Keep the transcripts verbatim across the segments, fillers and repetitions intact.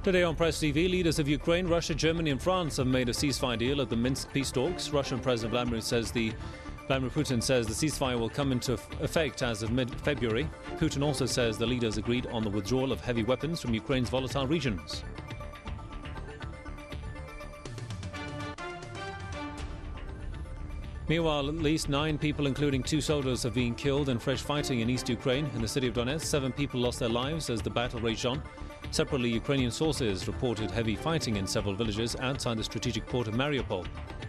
Today on Press T V, leaders of Ukraine, Russia, Germany and France have made a ceasefire deal at the Minsk peace talks. Russian President Vladimir says the Vladimir Putin says the ceasefire will come into effect as of mid-February. Putin also says the leaders agreed on the withdrawal of heavy weapons from Ukraine's volatile regions. Meanwhile, at least nine people, including two soldiers, have been killed in fresh fighting in East Ukraine. In the city of Donetsk, seven people lost their lives as the battle raged on. Separately, Ukrainian sources reported heavy fighting in several villages outside the strategic port of Mariupol.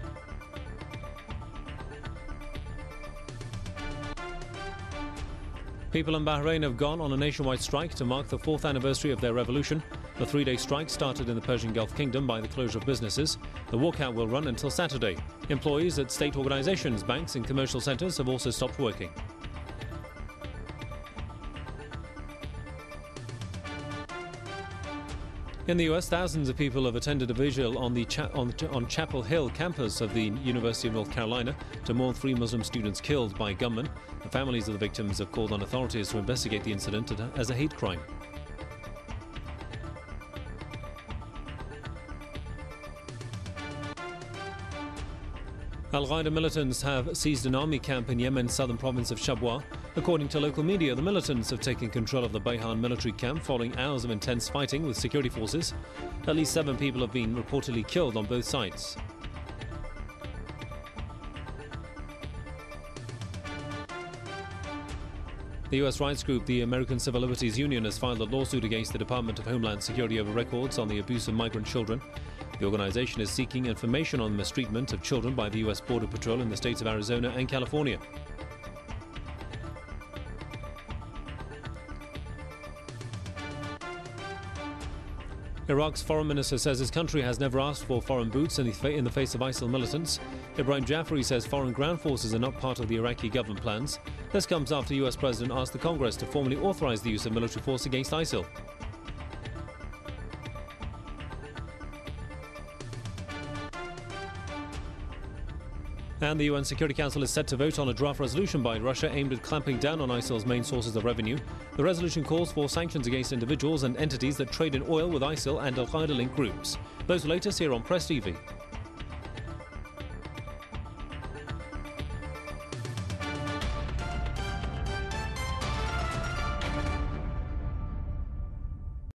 People in Bahrain have gone on a nationwide strike to mark the fourth anniversary of their revolution. The three-day strike started in the Persian Gulf Kingdom by the closure of businesses. The walkout will run until Saturday. Employees at state organizations, banks and commercial centers have also stopped working. In the U S, thousands of people have attended a vigil on the Cha- on, on Chapel Hill campus of the University of North Carolina to mourn three Muslim students killed by gunmen. The families of the victims have called on authorities to investigate the incident as a hate crime. Al-Qaeda militants have seized an army camp in Yemen's southern province of Shabwa. According to local media, the militants have taken control of the Bayhan military camp following hours of intense fighting with security forces. At least seven people have been reportedly killed on both sides. The U S rights group, the American Civil Liberties Union, has filed a lawsuit against the Department of Homeland Security over records on the abuse of migrant children. The organization is seeking information on the mistreatment of children by the U S Border Patrol in the states of Arizona and California. Iraq's foreign minister says his country has never asked for foreign boots in the, fa- in the face of ISIL militants. Ibrahim Jafari says foreign ground forces are not part of the Iraqi government plans. This comes after U S President asked the Congress to formally authorize the use of military force against ISIL. And the U N Security Council is set to vote on a draft resolution by Russia aimed at clamping down on ISIL's main sources of revenue. The resolution calls for sanctions against individuals and entities that trade in oil with ISIL and Al-Qaeda-linked groups. Those latest here on Press T V.